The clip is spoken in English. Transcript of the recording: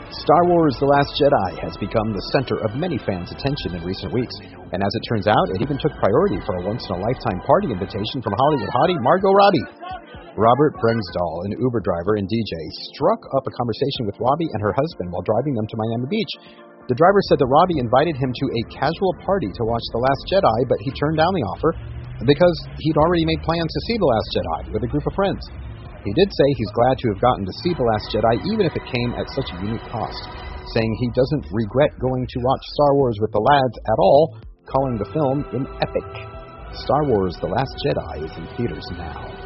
Star Wars The Last Jedi has become the center of many fans' attention in recent weeks, and as it turns out, it even took priority for a once-in-a-lifetime party invitation from Hollywood hottie Margot Robbie. Robert Brengsdahl, an Uber driver and DJ, struck up a conversation with Robbie and her husband while driving them to Miami Beach. The driver said that Robbie invited him to a casual party to watch The Last Jedi, but he turned down the offer because he'd already made plans to see The Last Jedi with a group of friends. He did say he's glad to have gotten to see The Last Jedi, even if it came at such a unique cost, saying he doesn't regret going to watch Star Wars with the lads at all, calling the film an epic. Star Wars The Last Jedi is in theaters now.